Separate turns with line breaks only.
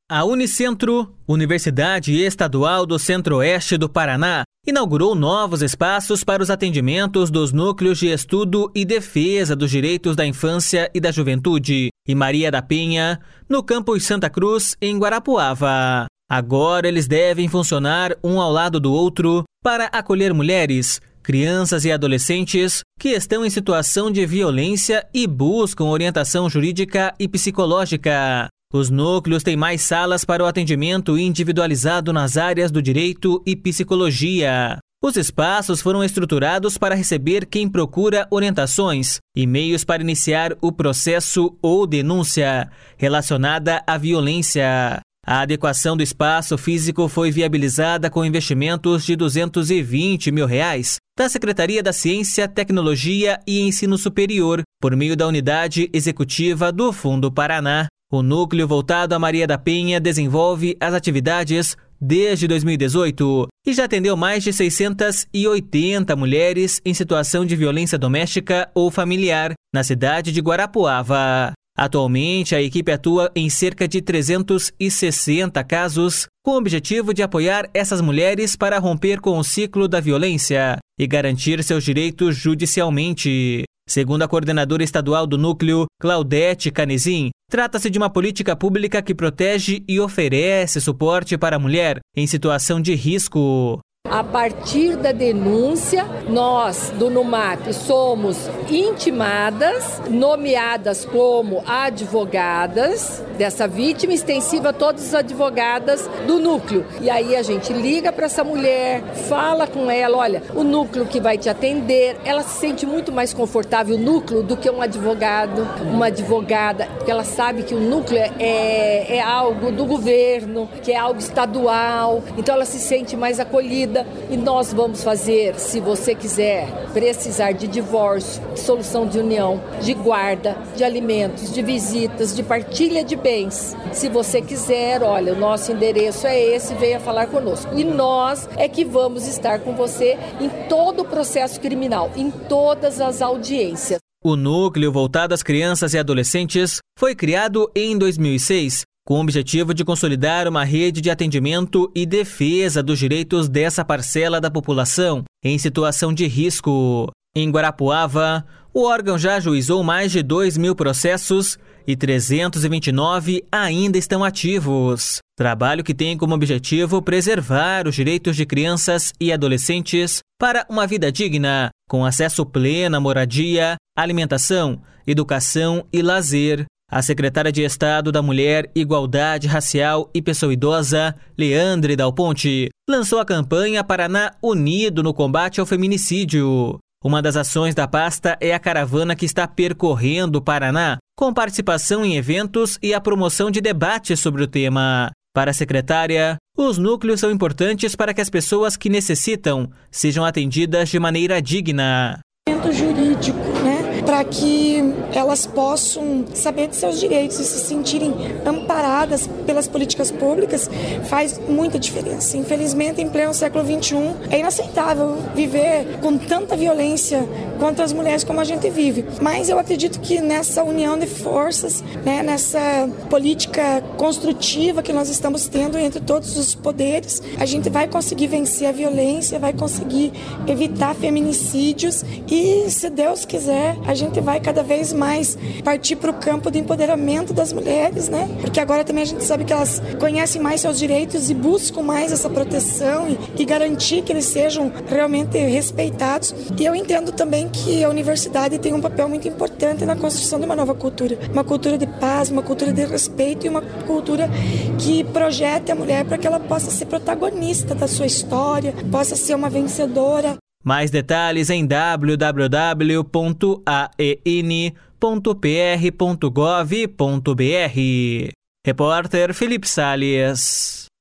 A Unicentro, Universidade Estadual do Centro-Oeste do Paraná, inaugurou novos espaços para os atendimentos dos núcleos de estudo e defesa dos direitos da infância e da juventude e Maria da Penha, no campus Santa Cruz, em Guarapuava. Agora eles devem funcionar um ao lado do outro para acolher mulheres, crianças e adolescentes que estão em situação de violência e buscam orientação jurídica e psicológica. Os núcleos têm mais salas para o atendimento individualizado nas áreas do direito e psicologia. Os espaços foram estruturados para receber quem procura orientações e meios para iniciar o processo ou denúncia relacionada à violência. A adequação do espaço físico foi viabilizada com investimentos de R$220 mil da Secretaria da Ciência, Tecnologia e Ensino Superior, por meio da Unidade Executiva do Fundo Paraná. O núcleo voltado a Maria da Penha desenvolve as atividades desde 2018 e já atendeu mais de 680 mulheres em situação de violência doméstica ou familiar na cidade de Guarapuava. Atualmente, a equipe atua em cerca de 360 casos, com o objetivo de apoiar essas mulheres para romper com o ciclo da violência e garantir seus direitos judicialmente. Segundo a coordenadora estadual do núcleo, Claudete Canezin, trata-se de uma política pública que protege e oferece suporte para a mulher em situação de risco.
A partir da denúncia, nós do NUMAP somos intimadas, nomeadas como advogadas dessa vítima, extensiva a todas as advogadas do núcleo. E aí a gente liga para essa mulher, fala com ela, olha, o núcleo que vai te atender, ela se sente muito mais confortável no núcleo do que um advogado, uma advogada, porque ela sabe que o núcleo é algo do governo, que é algo estadual, então ela se sente mais acolhida. E nós vamos fazer, se você quiser precisar de divórcio, de solução de união, de guarda, de alimentos, de visitas, de partilha de bens. Se você quiser, olha, o nosso endereço é esse, venha falar conosco. E nós é que vamos estar com você em todo o processo criminal, em todas as audiências.
O núcleo voltado às crianças e adolescentes foi criado em 2006, com o objetivo de consolidar uma rede de atendimento e defesa dos direitos dessa parcela da população em situação de risco. Em Guarapuava, o órgão já ajuizou mais de 2.000 processos e 329 ainda estão ativos. Trabalho que tem como objetivo preservar os direitos de crianças e adolescentes para uma vida digna, com acesso pleno à moradia, alimentação, educação e lazer. A secretária de Estado da Mulher, Igualdade Racial e Pessoa Idosa, Leandre Dal Ponte, lançou a campanha Paraná Unido no combate ao feminicídio. Uma das ações da pasta é a caravana que está percorrendo o Paraná, com participação em eventos e a promoção de debates sobre o tema. Para a secretária, os núcleos são importantes para que as pessoas que necessitam sejam atendidas de maneira digna.
Jurídico, para que elas possam saber de seus direitos e se sentirem amparadas pelas políticas públicas faz muita diferença. Infelizmente, em pleno século XXI, é inaceitável viver com tanta violência contra as mulheres como a gente vive. Mas eu acredito que nessa união de forças, nessa política construtiva que nós estamos tendo entre todos os poderes, a gente vai conseguir vencer a violência, vai conseguir evitar feminicídios e, se Deus quiser, a gente vai cada vez mais partir para o campo de empoderamento das mulheres, Porque agora também a gente sabe que elas conhecem mais seus direitos e buscam mais essa proteção e garantir que eles sejam realmente respeitados. E eu entendo também que a universidade tem um papel muito importante na construção de uma nova cultura. Uma cultura de paz, uma cultura de respeito e uma cultura que projete a mulher para que ela possa ser protagonista da sua história, possa ser uma vencedora.
Mais detalhes em www.aen.pr.gov.br. Repórter Felipe Salles.